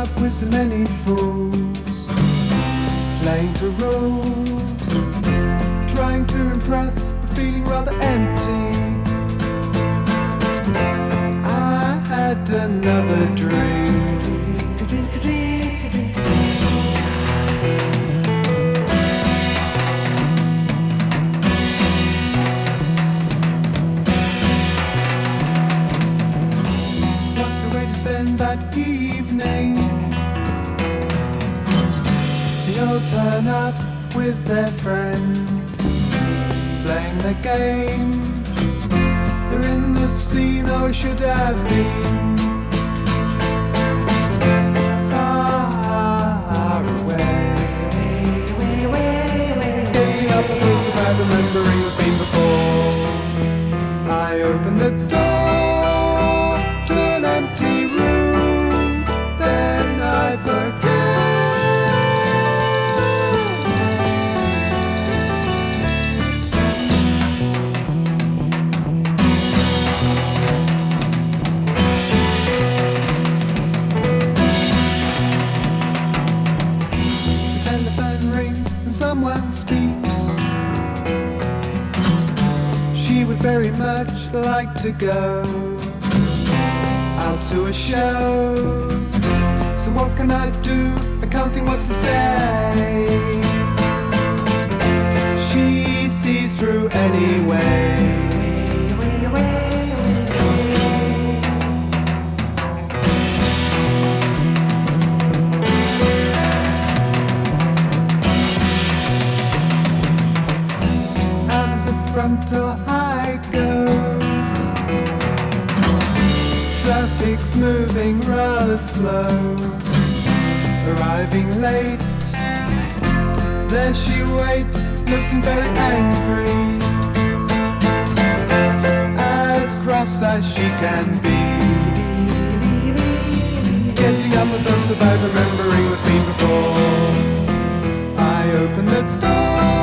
up with so many fools, playing to rules, trying to impress, but feeling rather empty. I had another drink. That evening, they all turn up with their friends, playing their game. They're in the scene I should have been, far away. Getting up the first about remembering what's been before. I opened the door to an empty room. I forget. The telephone rings and someone speaks. She would very much like to go out to a show. So what can I do? I can't think what to say. She sees through anyway. Out of the front door I go. Traffic's moving rather slow, arriving late. There she waits, looking very angry, as cross as she can be. Getting up with us about remembering what's been before. I open the door